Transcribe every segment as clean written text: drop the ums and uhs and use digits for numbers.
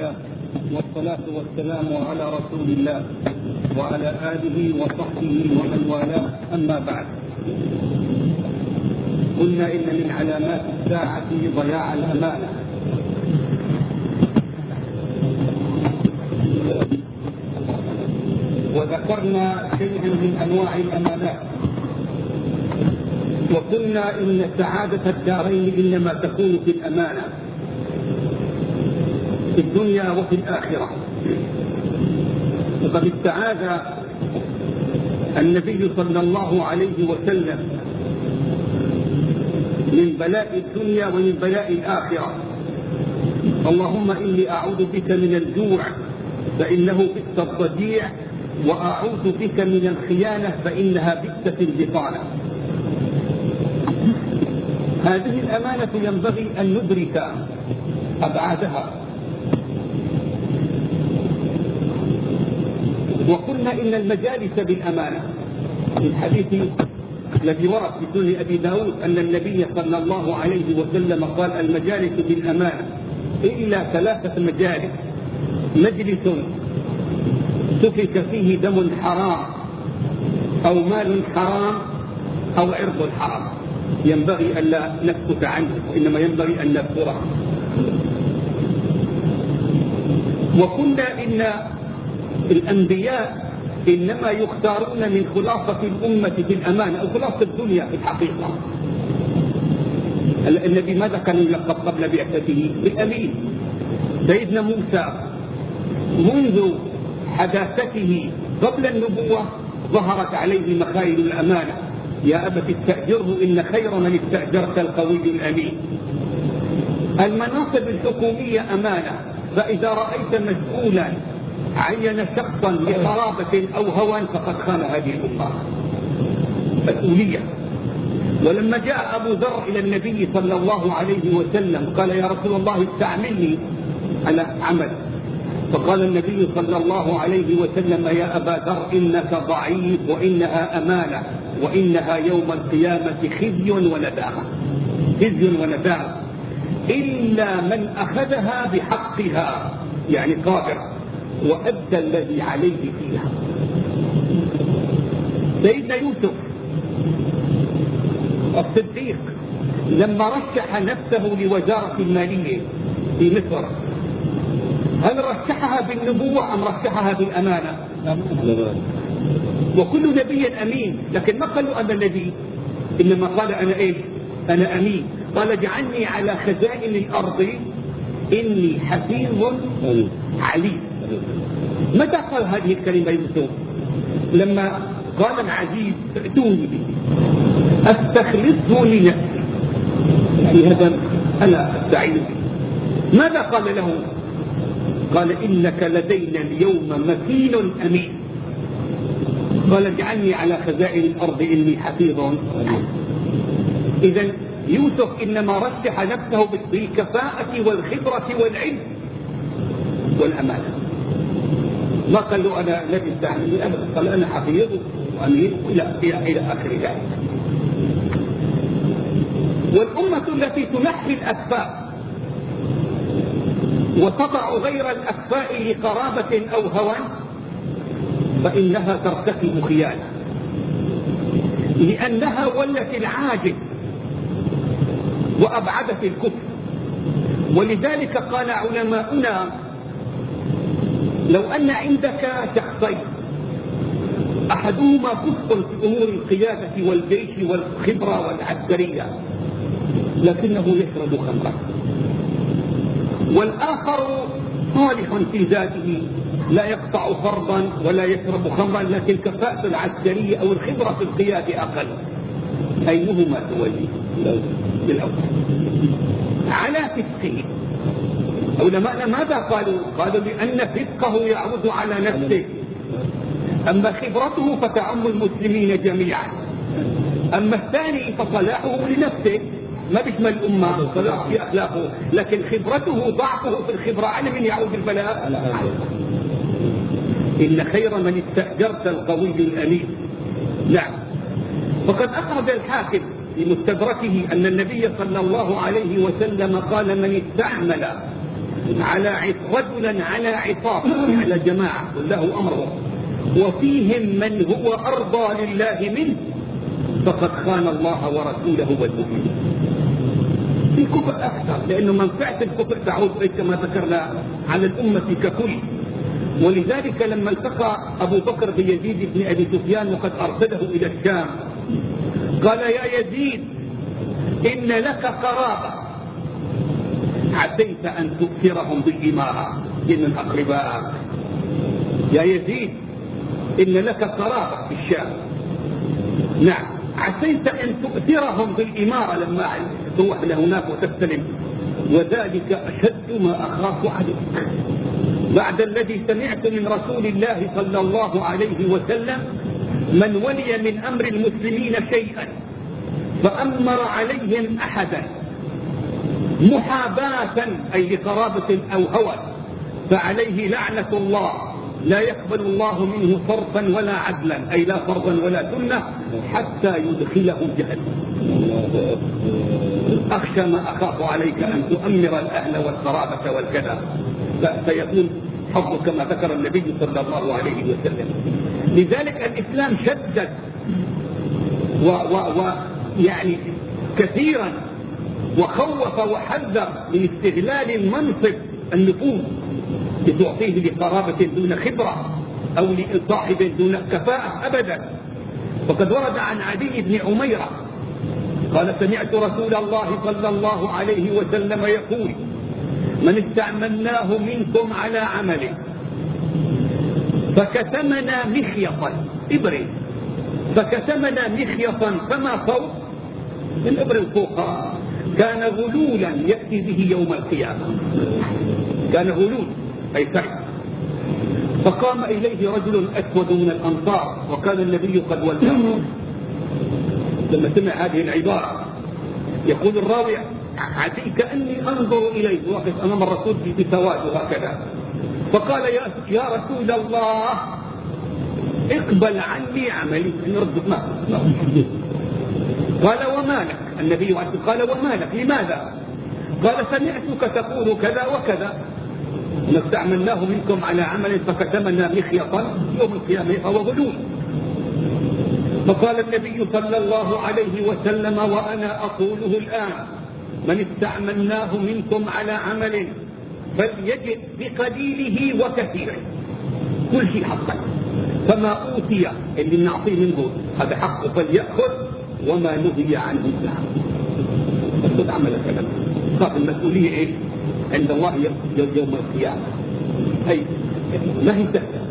الله، والصلاة والسلام على رسول الله وعلى آله وصحبه ومن والاه، أما بعد. قلنا إن من علامات الساعة ضياع الأمانة، وذكرنا شيئا من أنواع الأمانات، وقلنا إن سعادة الدارين إنما تكون في الأمانة في الدنيا وفي الآخرة. وقد استعاذ النبي صلى الله عليه وسلم من بلاء الدنيا ومن بلاء الآخرة. اللهم إني أعوذ بك من الجوع فإنه بئس الضجيع، وأعوذ بك من الخيانة فإنها بئست البطانة. هذه الأمانة ينبغي أن ندرك أبعادها. وقلنا إن المجالس بالأمانة، في الحديث الذي ورد في سنن أبي داود أن النبي صلى الله عليه وسلم قال: المجالس بالأمانة إلا 3 مجالس: مجلس سفك فيه دم حرام أو مال حرام أو عرض حرام. ينبغي ألا نسكت عنه، وإنما ينبغي أن نذكره. وقلنا إن الأنبياء إنما يختارون من خلاصة الأمة في الأمانة أو خلاصة الدنيا في الحقيقة. النبي ماذا كان يلقب قبل بعثته؟ بالأمين. سيدنا موسى منذ حداثته قبل النبوة ظهرت عليه مخايل الأمانة: يا أبت استأجره إن خير من استأجرت القوي الأمين. المناصب الحكومية أمانة، فإذا رأيت مسؤولا عين شخصا لقرابة أو هوى فقد خان هذه الأمة. مسؤولية. ولما جاء أبو ذر إلى النبي صلى الله عليه وسلم قال: يا رسول الله استعملني على عمل. فقال النبي صلى الله عليه وسلم: يا أبا ذر إنك ضعيف، وإنها أمانة، وإنها يوم القيامة خزي وندامة. خزي وندامة إلا من أخذها بحقها، يعني قادر، وأدى الذي عليه فيها. سيدنا يوسف الصديق لما رشح نفسه لوزارة المالية في مصر، هل رشحها بالنبوة أم رشحها بالأمانة؟ وكل نبي أمين، لكن ما قالوا أنا نبي، إنما قال أنا إيه؟ أنا أمين. قال: اجعلني على خزائن الأرض إني حفيظ عليم. متى قال هذه الكلمة يوسف؟ لما قال العزيز: ائتوني به أستخلصه لنفسي، يعني هذا أنا أستعين به. ماذا قال له؟ قال: إنك لدينا اليوم مكين أمين. قال: اجعلني على خزائن الأرض إني حفيظ عليم. إذن يوسف إنما رشح نفسه بالكفاءة والخبرة والعلم والأمانة. ما قال له أنا الذي استعملني أبدا، قال: أنا حفيظ وأمين إلى آخر ذلك. والأمة التي تنحي الأكفاء وتضع غير الأكفاء لقرابة أو هوى فإنها ترتكب خيانة، لأنها ولت العاجز وأبعدت الكفر. ولذلك قال علماؤنا: لو أن عندك شخصين أحدهما كفء في أمور القيادة والجيش والخبرة والعسكرية لكنه يشرب خمرا، والآخر صالح في ذاته لا يقطع فرضا ولا يشرب خمرا، لكن كفاءة العسكرية أو الخبرة في القيادة أقل، أيهما تولي؟ بالأول على فسقه. علماءنا ماذا قالوا؟ قالوا: لأن فسقه يعود على نفسه، أما خبرته فتعم المسلمين جميعا. أما الثاني فصلاحه لنفسه، ما بيشمل الأمة، صلاح في أخلاقه، لكن خبرته ضعفه في الخبرة على من يعود البلاء؟ إن خير من استأجرت القوي الأمين. نعم. وقد أخرج الحاكم في مستدركه أن النبي صلى الله عليه وسلم قال: من استعمل رجلا على عصابة على جماعة والله أمره، وفيهم من هو أرضى لله منه فقد خان الله ورسوله والمؤمنين. في كفر أكثر، لأنه منفعة الكفر تعود كما ذكرنا على الأمة ككل. ولذلك لما التقى أبو بكر بيزيد بن أبي سفيان وقد أرسله إلى الشام قال: يا يزيد إن لك قرابة عسيت أن تؤثرهم بالإمارة من أقربائك. يا يزيد إن لك قرابة في الشام، نعم، عسيت أن تؤثرهم بالإمارة لما تروح لهناك وتستلم، وذلك أشد ما أخاف عليك بعد الذي سمعت من رسول الله صلى الله عليه وسلم: من ولي من أمر المسلمين شيئا فأمر عليهم أحدا محاباة أي لقرابة أو هوى فعليه لعنة الله، لا يقبل الله منه صرفا ولا عدلا، أي لا فرضا ولا سنة، حتى يدخله جهنم. أخشى ما أخاف عليك أن تؤمر الأهل والقرابة والكذا، فيكون حظ كما ذكر النبي صلى الله عليه وسلم. لذلك الإسلام شدد ويعني كثيرا وخوف وحذر من استغلال المنصب النفوذ لتعطيه لقرابة دون خبرة أو لصاحب دون كفاءة أبدا. وقد ورد عن عدي بن عميرة قال: سمعت رسول الله صلى الله عليه وسلم يقول: من استعملناه منكم على عمله فكتمنا مخيطا إبر فكتمنا مخيطا فما فوق من إبر الفوقاء كان غلولا يأتي به يوم القيامة. كان غلول أي سعي. فقام إليه رجل أسود من الأنصار وكان النبي قد ولاه. لما سمع هذه العبارة يقول الراوي: عدي كأني أنظر إليه واقف أمام الرسول بسواد هكذا، فقال: يا رسول الله اقبل عني عملي. نرد ما قال: وما لك؟ النبي قال: وما لك؟ لماذا؟ قال: سمعتك تقول كذا وكذا، نستعملناه منكم على عمل فكتمنا مخيطا يوم القيامة فهو غلول. فقال النبي صلى الله عليه وسلم: وأنا أقوله الآن: من استعملناه منكم على عمل فليجئ بقليله وكثيره، كل شيء حقا، فما أوتي اللي نعطيه منه هذا حقه فليأخذ، وما نهي عنه السلام. فقد عمل كلام صار المسؤولية إيه؟ عند الله يوم القيامة. أي ما هي سهلة.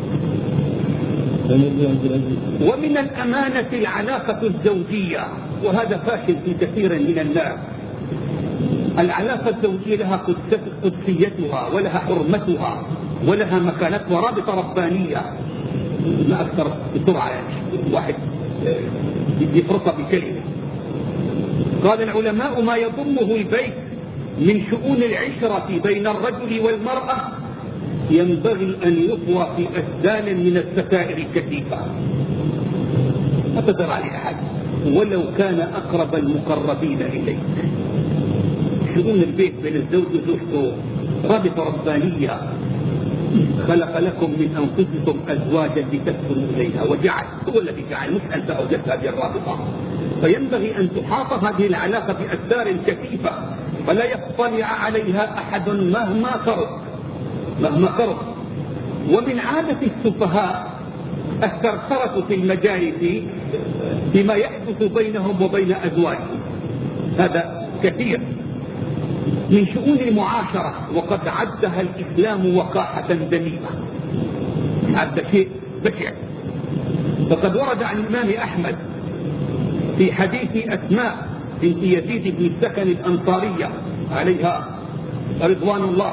ومن الأمانة العلاقة الزوجية، وهذا فاشل في كثير من الناس. العلاقة الزوجية لها قدسيتها ولها حرمتها ولها مكانتها رابطة ربانية. ما أكثر بسرعة يعني واحد يفرطها بكلمة. قال العلماء: ما يضمه البيت من شؤون العشرة بين الرجل والمرأة ينبغي أن يطوى في أسدال من الستائر الكثيفة، ما تدر عليه أحد ولو كان أقرب المقربين إليه. شؤون البيت بين الزوج وزوجته رابطة ربانية. خلق لكم من أنفسكم أزواجا لتسكنوا إليها وجعل، هو الذي جعل، مش أنت أوجدت هذه الرابطة. فينبغي أن تحافظ هذه العلاقة بأسدار كثيفة فلا يطلع عليها أحد مهما قرب. ومن عادة السفهاء الثرثرة في المجالس بما يحدث بينهم وبين أزواجهم، هذا كثير من شؤون المعاشرة، وقد عدها الإسلام وقاحة ذميمة، هذا شيء بشع. فقد ورد عن الإمام أحمد في حديث أسماء بنت يزيد بن السكن الأنصارية عليها رضوان الله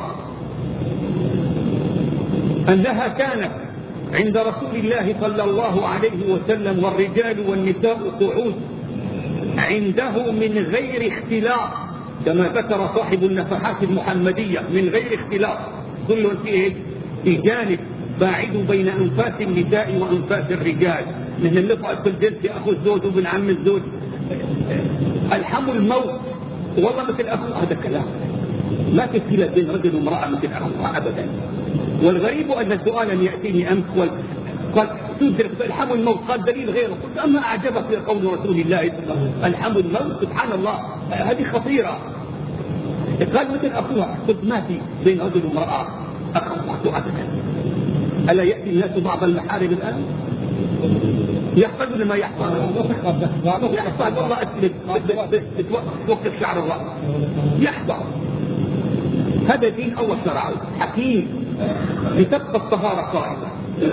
أنها كانت عند رسول الله صلى الله عليه وسلم والرجال والنساء قعود عنده من غير اختلاط، كما ذكر صاحب النفحات المحمدية، من غير اختلاط، كل في جانب باعد بين أنفاس النساء وأنفاس الرجال. نحن نقعد في الجلسة أخو الزوج وابن عم الزوج، الحموا الموت والله مثل أخو، هذا كلام ما في خلاف بين رجل وامرأة مثل أخوها أبدا. والغريب أن سؤالا يأتيني أمس قال تدرك الحم الموت، قال دليل غيره. قلت أما أعجبك في قول رسول الله صلى الله عليه وسلم الحم الموت؟ سبحان الله، هذه خطيرة. قال مثل أخوها. قلت ما في بين رجل وامرأة أخوة أبدا. ألا يأتي الناس بعض المحارم الآن؟ يحفظ لما يحفظ والله توقف شعر الرأس يحفظ. هذا دين أول شرعه حكيم لتبقى الطهارة قائمة.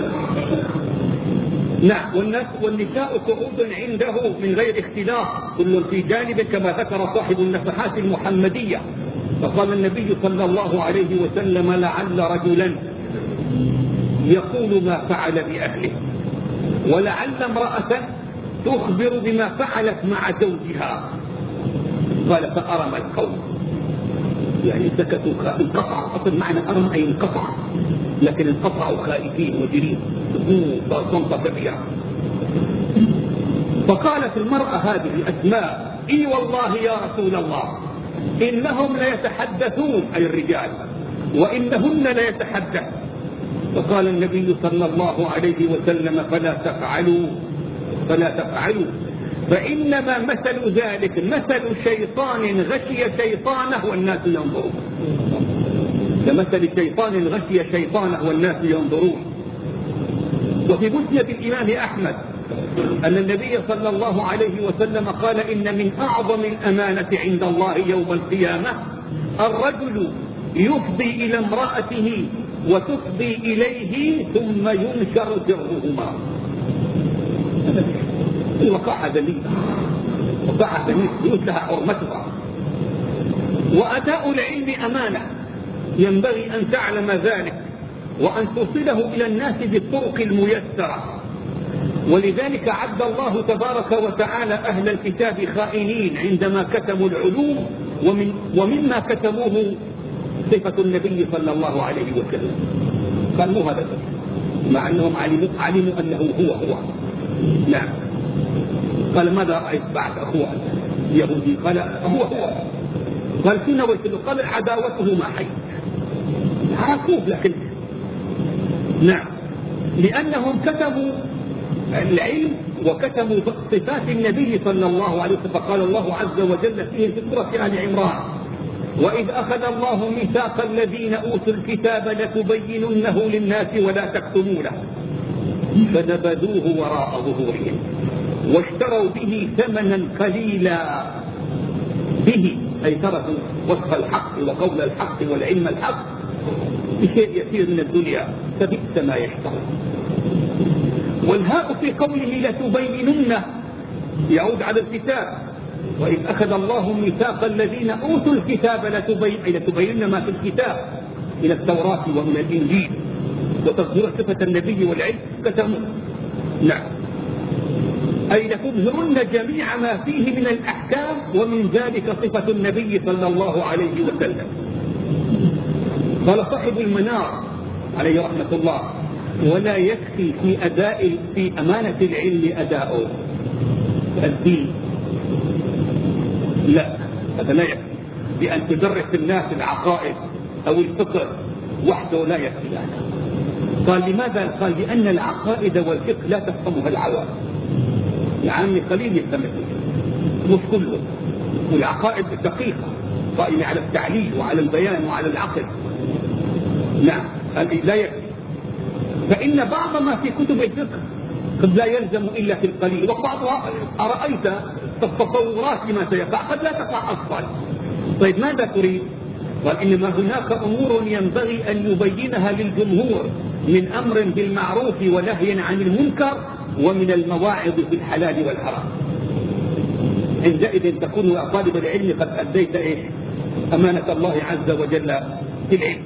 نعم. والنساء قعود عنده من غير اختلاف كل في جانب كما ذكر صاحب النفحات المحمدية. فقال النبي صلى الله عليه وسلم لعل رجلا يقول ما فعل بأهله، ولعل امرأة تخبر بما فعلت مع زوجها. قال فأرم القوم، يعني سكتوا انقطعوا. أصل معنى أرم أي انقطع، لكن انقطعوا خائفين وجرين صمت كبيرة. فقالت المرأة هذه أسماء إي والله يا رسول الله إنهم ليتحدثون أي الرجال وإنهن ليتحدث. فقال النبي صلى الله عليه وسلم فلا تفعلوا فإنما مثل ذلك مثل شيطان غشي شيطانه والناس ينظرون. كمثل شيطان غشي شيطانه والناس ينظرون. وفي مسند الإمام أحمد أن النبي صلى الله عليه وسلم قال إن من أعظم الأمانة عند الله يوم القيامة الرجل يفضي إلى امرأته وتفضي إليه ثم ينشر سرهما. الوقاحة ذليلة، وقاحة ذليلة لها حرمتها. وأداء العلم أمانة ينبغي أن تعلم ذلك وأن توصله إلى الناس بالطرق الميسرة. ولذلك عد الله تبارك وتعالى أهل الكتاب خائنين عندما كتموا العلوم، ومما كتموه صفة النبي صلى الله عليه وسلم. قال مو هذا مع أنهم علموا أنه هو. نعم. قال ماذا رأيت بعد أخوه يهودي؟ قال هو. قال شو نويت له؟ قال عداوته ما حي. عرفوه لكن نعم، لأنهم كتبوا العلم وكتبوا صفات النبي صلى الله عليه وسلم. فقال الله عز وجل فيه في سورة آل عمران وإذ أخذ الله ميثاق الذين أوتوا الكتاب لتبيننه للناس ولا تكتمونه فنبذوه وراء ظهورهم واشتروا به ثمنا قليلا. به أي تركوا وصف الحق وقول الحق والعلم الحق بشيء يسير من الدنيا فبئس ما يشترون. والهاء في قوله لتبيننه يعود على الكتاب. وإذ أخذ الله ميثاق الذين أوتوا الكتاب لتبينن ما في الكتاب إلى التوراة ومن الإنجيل وتظهر صفة النبي والعلم كتموا. نعم. أي لتظهرن جميع ما فيه من الأحكام ومن ذلك صفة النبي صلى الله عليه وسلم. قال صاحب المنار عليه رحمة الله ولا يكفي في أمانة العلم أداؤه الدين، لا هذا لا يكفي. بأن تدرس الناس العقائد أو الفقه وحده لا يكفي هذا. قال لماذا؟ قال لأن العقائد والفقه لا تفهمها العوام، العام قليل يفهمها مش كله. والعقائد دقيقة قائمة على التعليل وعلى البيان وعلى العقل. نعم لا يكفي. فإن بعض ما في كتب الفقه قد لا يلزم إلا في القليل، وبعضها أرأيت التصورات لما سيقع قد لا تقع أصلا. طيب ماذا تريد؟ قال إنما هناك أمور ينبغي أن يبينها للجمهور من أمر بالمعروف ونهي عن المنكر ومن المواعظ بالحلال والحرام. عندئذ تكون يا طالب العلم قد أديت أمانة الله عز وجل في العلم.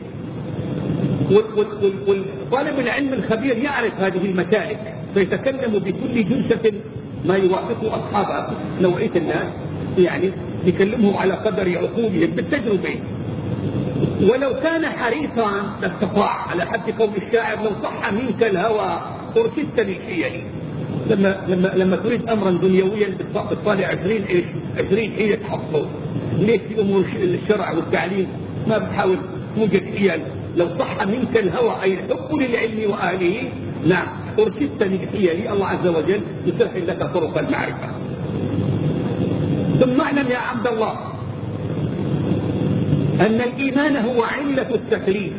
والطالب العلم الخبير يعرف هذه المسالك فيتكلم بكل جلسة ما يوافق أصحاب نوعية الناس، يعني يكلمهم على قدر عقولهم بالتجربة. ولو كان حريصا لاستطاع على حد قول الشاعر لو صح منك الهوى أرشدت للحيل. لما تريد أمرا دنيويا بتطالع 20 حيلة تحصل. ليش في أمور الشرع والتعليم ما بتحاول توجد حيل. لو صح منك الهوى أي الحب للعلم وأهله، نعم، أرشدت للحيل، الله عز وجل يسهل لك طرق المعرفة. ثم اعلم يا عبد الله أن الإيمان هو علة التكليف.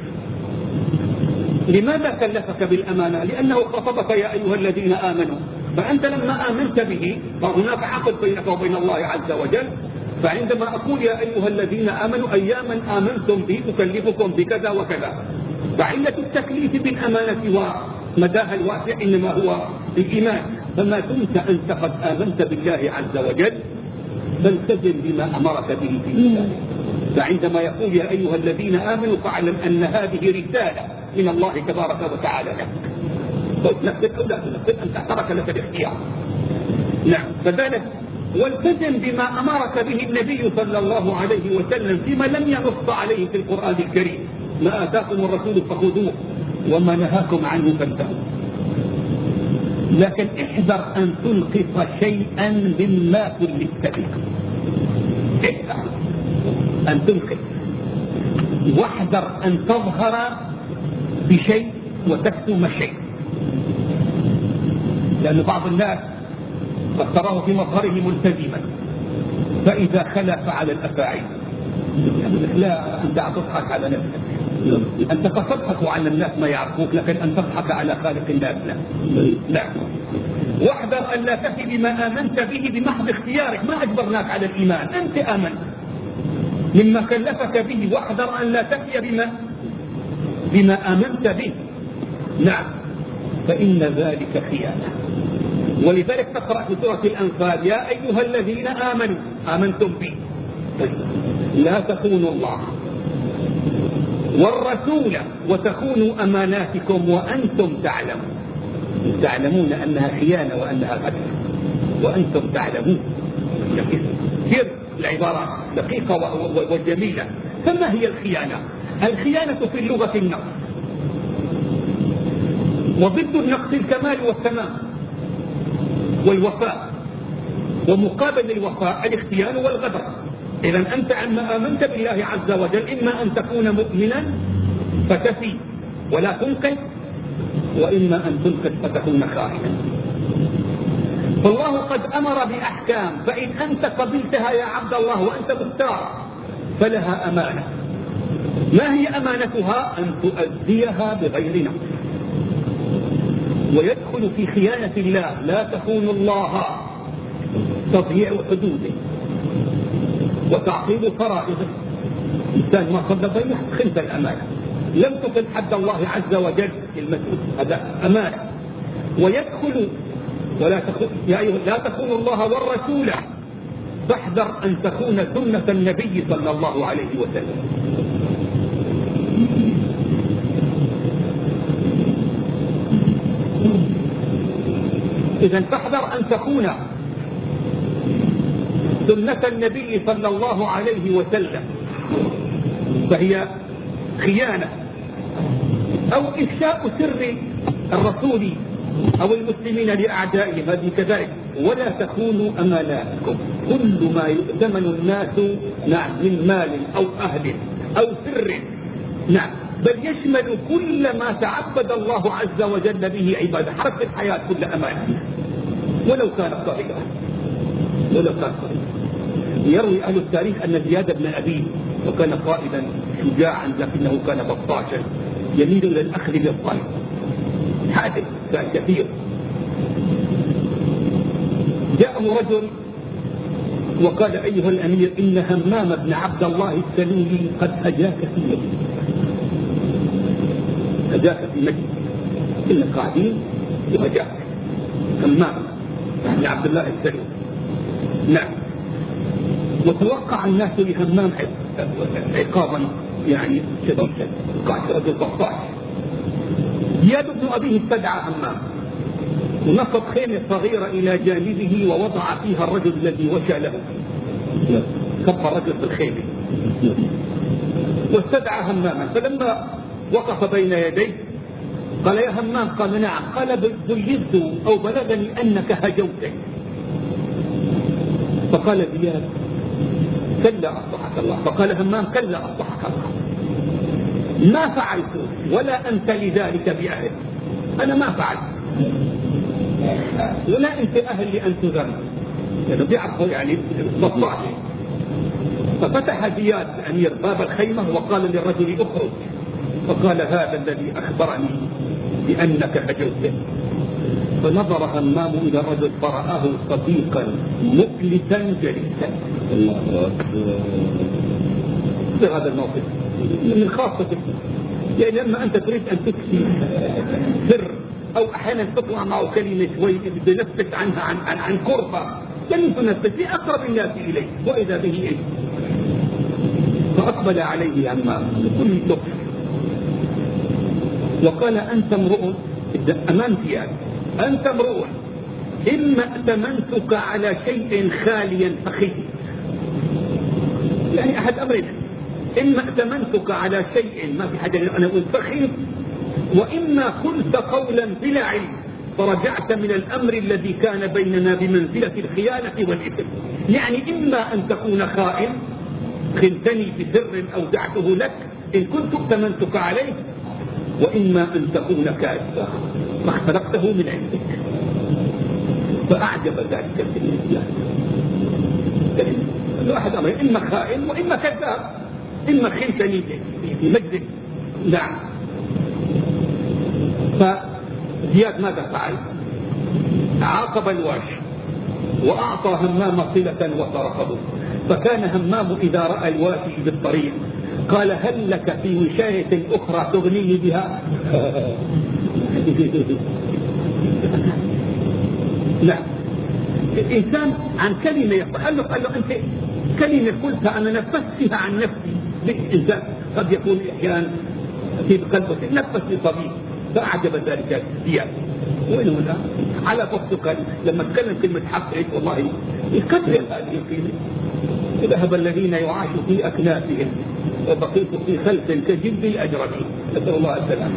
لماذا كلفك بالأمانة؟ لأنه خطبك يا أيها الذين آمنوا، فأنت لما آمنت به فهناك عقد بينك وبين الله عز وجل. فعندما أقول يا أيها الذين آمنوا أياما آمنتم به أكلفكم بكذا وكذا، فعلة التكليف بالأمانة ومداها الواسع إنما هو بالإيمان. فما دمت أنت قد آمنت بالله عز وجل فالتزم بما أمرك به في كتابه. فعندما يقول يا أيها الذين آمنوا فاعلم أن هذه رسالة من الله تبارك وتعالى لك. نفسك أو لا تنفذ، أنت ترك لك الاختيار. نعم، فذلك والتزم بما أمرك به النبي صلى الله عليه وسلم فيما لم ينص عليه في القرآن الكريم. ما آتاكم الرسول فخذوه وما نهاكم عنه فانتهوا. لكن احذر أن تنقص شيئا مما كلفت به. احذر أن تنقص، واحذر أن تظهر بشيء وتكتم شيء. لأن بعض الناس قد تراه في مظهره ملتزما فإذا خلا فعل الأفاعي. لا، أنت تضحك على نفسك. أنت قد تضحك على الناس ما يعرفوك، لكن أن تضحك على خالق الناس لا. واحذر أن لا تفي بما آمنت به بمحض اختيارك، ما أجبرناك على الإيمان، أنت آمنت مما كلفك به. واحذر أن لا تفي بما آمنت به، نعم، فإن ذلك خيانة. ولذلك تقرأ في سورة الأنفال يا أيها الذين آمنوا آمنتم به لا تخونوا الله والرسول وتخونوا أماناتكم وأنتم تعلمون أنها خيانة وأنها غدر وأنتم تعلمون. سر العبارة دقيقة وجميلة. فما هي الخيانة؟ الخيانة في اللغة النقص، وضد النقص الكمال والتمام والوفاء، ومقابل الوفاء الاختيان والغدر. إذا أنت عما آمنت بالله عز وجل إما أن تكون مؤمنا فتفي ولا تنقذ، وإما أن تنقذ فتكون خائنا. فالله قد أمر بأحكام، فإن أنت قبلتها يا عبد الله وأنت مختار فلها أمانة. ما هي أمانتها؟ أن تؤديها بغير نقص. ويدخل في خيانة الله لا تخون الله تضييع حدوده وتعطيل فرائضه. الإنسان ما صد ضيع خنت الأمانة، لم تقل حد الله عز وجل المسؤول، هذا أمانة. ويدخل لا تخون الله والرسول، فاحذر أن تخون سنة النبي صلى الله عليه وسلم. إذا فاحذر أن تخون سنة النبي صلى الله عليه وسلم، فهي خيانة. أو إفشاء سر الرسول أو المسلمين لأعدائهم، هذه كذلك. ولا تخونوا أماناتكم، كل ما يؤتمن الناس نعم من مال أو أهل أو سر، نعم، بل يشمل كل ما تعبد الله عز وجل به عباده. حرف الحياة كل أمانة ولو كانت صغيرة. يروي أهل التاريخ أن زياد بن أبي وكان قائدا شجاعا لكنه كان بطاشا يميل إلى الأخذ بالظلم، حادث كان كثير. جاءه رجل وقال أيها الأمير إن همام بن عبد الله السلولي قد هجاك في مجلس، هجاك في مجلس، إن قاعدين وهجاك همام بن عبد الله السلولي، نعم. وتوقع الناس لهمام عقابا يعني شديدا، قاعد رجل بطاش. زياد بن أبيه استدعى همام ونصب خيمة صغيرة إلى جانبه ووضع فيها الرجل الذي وشى له، كب الرجل في الخيمة واستدعى هماما. فلما وقف بين يديه قال يا همام، قال نعم، قال بلغت أو بلغني أنك هجوتني. فقال زياد كلا أصلحك الله، فقال همام كلا أصلحك الله، ما فعلت ولا أنت لذلك بأهل. أنا ما فعلت ولا أنت أهل لأن تذم، يعني بيعرفوا يعني بطاش. ففتح زياد أمير باب الخيمة وقال للرجل اخرج، فقال هذا الذي أخبرني بأنك هجوته. فنظر همام إلى الرجل فرآه صديقا مفلسا جليسا. في هذا الموقف من خاصة يعني لما أنت تريد أن تكفي سر أو أحيانا تطلع معه كلمة شوي بنفسك عنها عن قربة، كلمة نفسك لأقرب الناس إليه وإذا به إيه. فأقبل عليه همام بكل لطف وقال أنت امرؤ أمام زياد، أنت امرؤ إما ائتمنتك على شيء خاليا فخي، يعني أحد أمرين، إما ائتمنتك على شيء ما في حاجة أنا أقول فخي، وإما قلت قولا بلا علم فرجعت من الأمر الذي كان بيننا بمنزلة الخيانة والإثم. يعني إما أن تكون خائن خنتني بسر أودعته لك إن كنت ائتمنتك عليه، وإما أن تكون كاذبا ما اخترقته من عندك. فأعجب ذلك الإنسان. الواحد أمر إما خائن وإما كذاب، إما خنتني في مجلس. نعم. فزياد ماذا فعل؟ عاقب الواشي وأعطى همام صلة وتركه. فكان همام إذا رأى الواشي بالطريق قال هل لك في وشاية أخرى تغنيني بها؟ لا. الإنسان عن كلمة يقول له أنت كلمة قلتها أنا نفست فيها عن نفسي. الإنسان قد يكون أحيانا في قلبه نفس لطبيب فأعجب ذلك زياد. وين هنا على فصلك لما تكلم كلمة حق هيك والله يكثر هذه الكلمة. ذهب الذين يعاش في أكنافهم وبقيت في خلف كجلد الأجرمين، نسأل الله السلامة.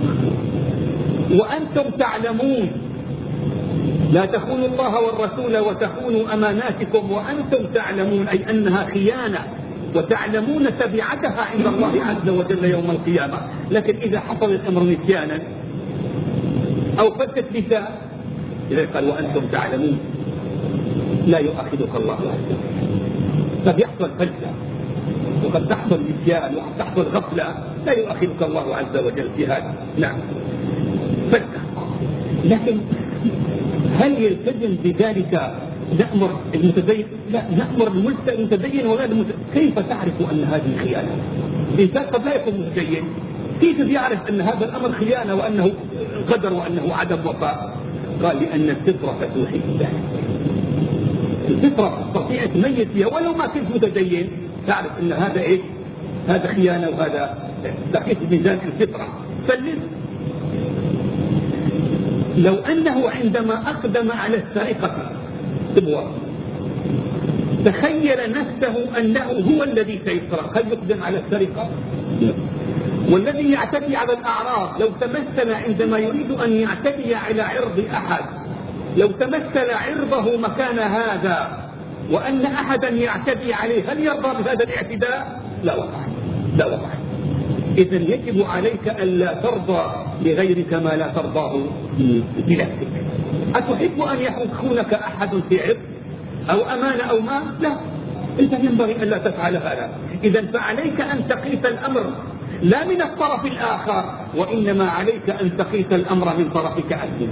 وأنتم تعلمون لا تخونوا الله والرسول وتخونوا أماناتكم وأنتم تعلمون، أي أنها خيانة وتعلمون تبعتها عند الله عز وجل يوم القيامة. لكن إذا حصل الأمر نسيانا أو فتت لسان إذا قال وأنتم تعلمون لا يؤاخذك الله عز وجل. قد يحصل فلسة وقد تحصل نسيان وقد تحصل غفلة، لا يؤاخذك الله عز وجل في هذا. نعم فلسة. لكن هل يلتزم بذلك نأمر المتدين؟ لا، نأمر المتدين وغير المتدين. كيف تعرف أن هذه خيانة؟ الإنسان قد لا يكون متدين، كيف يعرف أن هذا الأمر خيانة وأنه غدر وأنه عدم وفاء؟ قال لأن الفطرة توحي ذلك. الفطرة تستطيع تميز فيها ولو ما كنت متدين، تعرف أن هذا إيه؟ هذا خيانة وهذا تقيس ميزان الفطرة. سلم. لو أنه عندما أقدم على السرقة تخيل نفسه أنه هو الذي سيسرق، هل يقدم على السرقة؟ والذي يعتدي على الأعراض لو تمثل عندما يريد أن يعتدي على عرض أحد، لو تمثل عرضه مكان هذا وأن أحدا يعتدي عليه، هل يرضى بهذا الاعتداء؟ لا وقع، لا وقع. إذن يجب عليك ألا ترضى لغيرك ما لا ترضاه بنفسك. أتحب أن يخونك أحد في عرض أو أمانة أو مال؟ لا، أنت ينبغي ألا تفعل هذا. إذن فعليك أن تقيس الأمر لا من الطرف الآخر، وإنما عليك أن تقيس الأمر من طرفك أنت.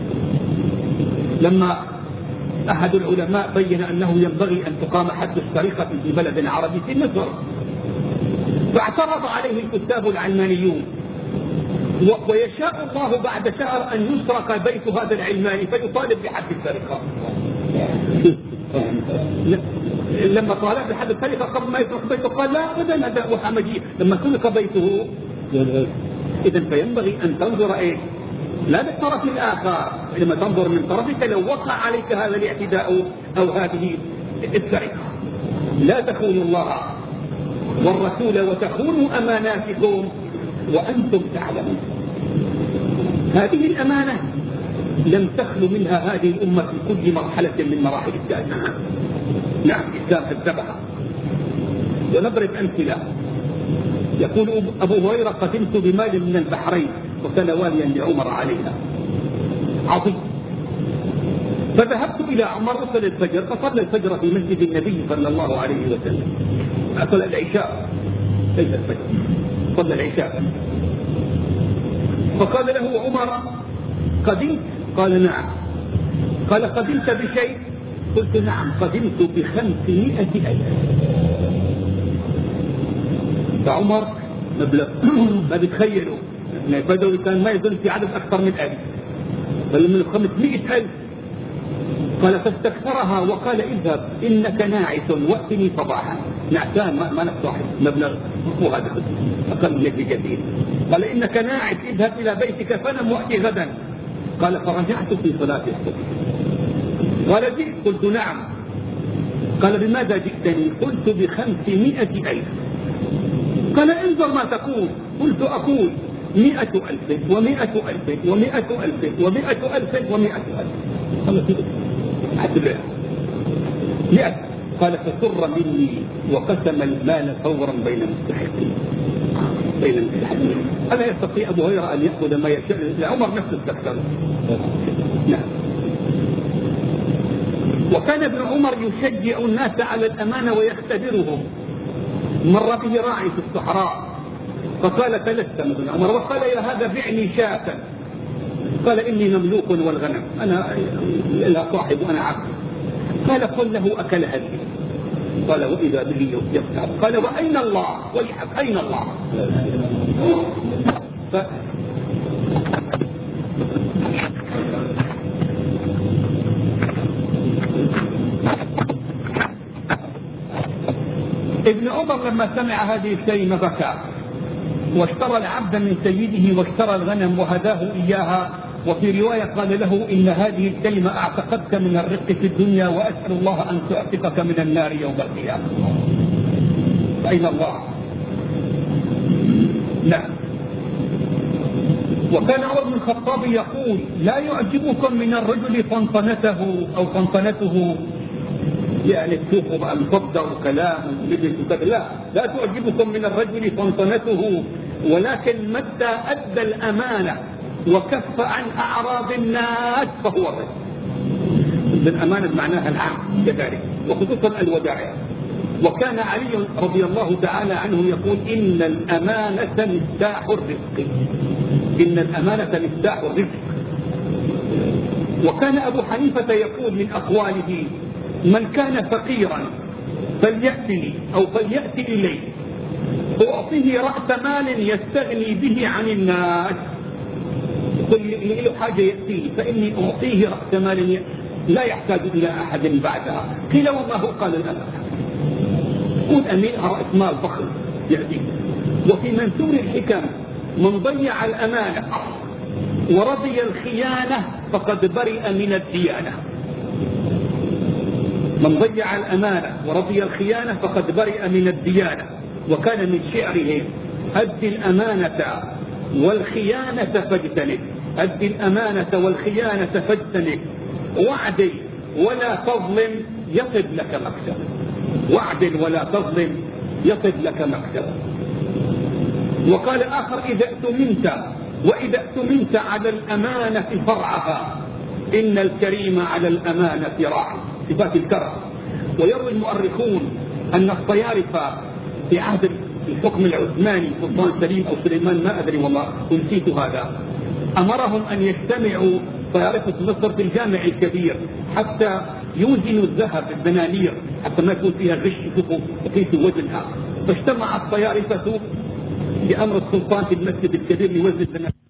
لما أحد العلماء بين أنه ينبغي أن تقام حد السرقة في بلد عربي في مصر، فاعترض عليه الكتاب العلمانيون، ويشاء الله بعد شهر أن يسرق بيت هذا العلماني فيطالب بحد السرقة. لما طالب بحد السرقة قبل ما يسرق بيته قال لا أبدا هذا وحمجي لما سرق بيته. إذن فينبغي أن تنظر إيه؟ لا بالطرف الآخر، لما تنظر من طرفك لو وقع عليك هذا الاعتداء أو هذه السرقة. لا تخونوا الله والرسول وتخونوا أماناتكم وأنتم تعلمون. هذه الأمانة لم تخلو منها هذه الأمة في كل مرحلة من مراحل التاريخ. نعم الإسلام كذبها. ونضرب أمثلة. يقول أبو هريرة قدمت بمال من البحرين وكان واليا لعمر عليها عظيم. فذهبت إلى عمر وصل الفجر فصلى الفجر في مسجد النبي صلى الله عليه وسلم. صلى العشاء ليس الفجر، صلى العشاء. فقال له عمر قدمت؟ قال نعم. قال قدمت بشيء؟ قلت نعم قدمت ب500,000. فعمر مبلغ ما بتخيلوا البدوي كان ما يظن في عدد أكثر من 1000 بل من 500,000. قال فاستكثرها وقال اذهب إنك ناعس وأتني صباحا. نعسان ما نصاحب مبلغ وهذا أقل منك بكثير. قال إنك ناعس اذهب إلى بيتك فنم وأتي غدا. قال فرجعت في صلاة الصبح. قال جئت؟ قلت نعم. قال بماذا جئتني؟ قلت ب500,000. قال انظر ما تقول. قلت أقول 100,000 و100,000 و100,000 و100,000 و100,000. قال كده عدلها 100. قال فسر مني وقسم المال فورا بين المستحقين. ألا يستطيع أبو هريرة أن يأخذ ما يشاء؟ عمر نفسه استكثر. نعم. وكان ابن عمر يشجع الناس على الأمانة ويختبرهم. مر به راعي في الصحراء فقال تلثم ابن عمر وقال يا هذا بعني شاة. قال إني مملوك والغنم أنا لها صاحب وأنا عبد. قال قل له أكلها لي. قال وإذا به يفتح. قال وأين الله؟ ويحك أين الله؟ ابن عمر لما سمع هذه الكلمة بكى واشترى العبد من سيده واشترى الغنم وهداه إياها. وفي رواية قال له إن هذه الكلمة أعتقدك من الرق في الدنيا وأسأل الله أن تعتقك من النار يوم القيامة. أين الله؟ نعم. وكان عمر بن الخطاب يقول لا يعجبكم من الرجل طنطنته أو طنطنته يعني تشوفوا الفضة وكلامه لا تعجبكم من الرجل طنطنته ولكن متى أدى الأمانة وكف عن أعراض الناس فهو الرجل. الأمانة معناها العام كذلك وخصوصا الودائع. وكان علي رضي الله تعالى عنه يقول إن الأمانة مفتاح الرزق. إن الأمانة مفتاح الرزق. وكان أبو حنيفة يقول من أقواله من كان فقيرا فليأتني أو فليأتي إلي أعطيه رأس مال يستغني به عن الناس. كل له حاجة يأتيه فإني أعطيه رأس مال لا يحتاج إلى أحد بعدها. قيل وما هو؟ قال الأمانة. قل أمين رأس مال ضخم يأتيه. وفي منثور الحكم من ضيع الأمانة ورضي الخيانة فقد برئ من الديانة. من ضيع الأمانة ورضي الخيانة فقد برئ من الديانة. وكان من شعره أد الأمانة والخيانة فاجتنب. أد الأمانة والخيانة فاجتنب. وعدل ولا تظلم يطب لك مكسب. وعدل ولا تظلم يطب لك مكسب. وقال آخر وإذا اؤتمنت على الأمانة فرعها إن الكريم على الأمانة راع. صفات الكرم. ويروي المؤرخون أن الطيارفة في عهد الحكم العثماني سلطان سليم أو سليمان ما أدري والله ونسيت هذا أمرهم أن يجتمعوا طيارفة مصر في الجامع الكبير حتى يوزنوا الذهب الدنانير حتى ما يكون فيها غش في وزنها. فاجتمع الطيارفة بأمر السلطان في المسجد الكبير لوزن الدنانير.